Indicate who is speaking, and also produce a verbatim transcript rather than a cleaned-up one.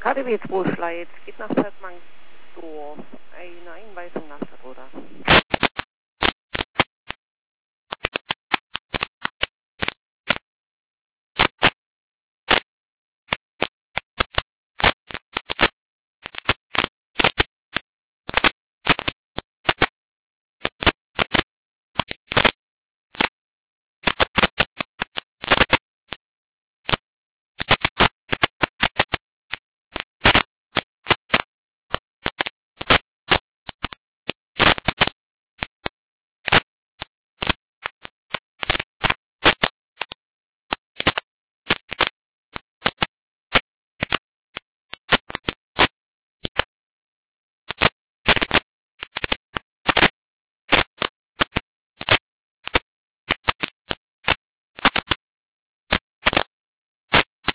Speaker 1: K D W zwei Schleiz, geht nach Feldmannsdorf. Eine Einweisung nach Saroda.